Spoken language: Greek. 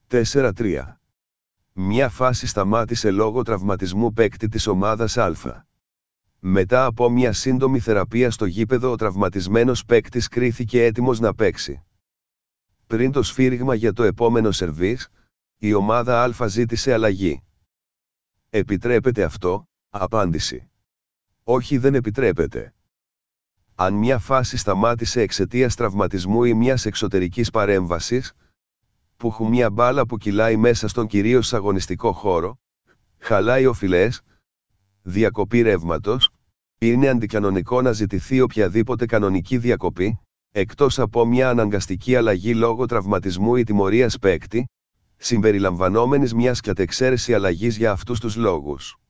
4-3. Μια φάση σταμάτησε λόγω τραυματισμού παίκτη της ομάδας Α. Μετά από μια σύντομη θεραπεία στο γήπεδο, ο τραυματισμένος παίκτης κρίθηκε έτοιμος να παίξει. Πριν το σφύριγμα για το επόμενο σερβίς, η ομάδα Α ζήτησε αλλαγή. Επιτρέπεται αυτό? Απάντηση. Όχι, δεν επιτρέπεται. Αν μια φάση σταμάτησε εξαιτίας τραυματισμού ή μιας εξωτερικής παρέμβασης, που έχουν μια μπάλα που κυλάει μέσα στον κυρίως αγωνιστικό χώρο, χαλάει οφειλές, διακοπή ρεύματος, είναι αντικανονικό να ζητηθεί οποιαδήποτε κανονική διακοπή, εκτός από μια αναγκαστική αλλαγή λόγω τραυματισμού ή τιμωρίας παίκτη, συμπεριλαμβανόμενης μιας κατεξαίρεση αλλαγής για αυτούς τους λόγους.